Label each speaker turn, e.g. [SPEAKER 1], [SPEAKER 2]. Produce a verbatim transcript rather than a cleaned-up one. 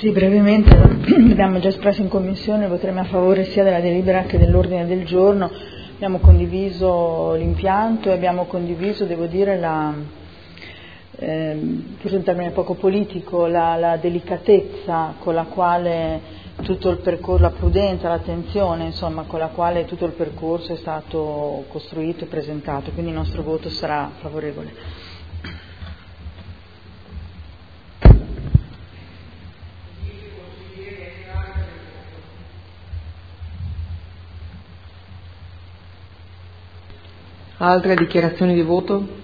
[SPEAKER 1] Sì, brevemente, abbiamo già espresso in Commissione, voteremo a favore sia della delibera che dell'ordine del giorno. Abbiamo condiviso l'impianto e abbiamo condiviso, devo dire, la, eh, forse un termine poco politico, la, la delicatezza con la quale tutto il percorso, la prudenza, l'attenzione, insomma, con la quale tutto il percorso è stato costruito e presentato, quindi il nostro voto sarà favorevole.
[SPEAKER 2] Altre dichiarazioni di voto?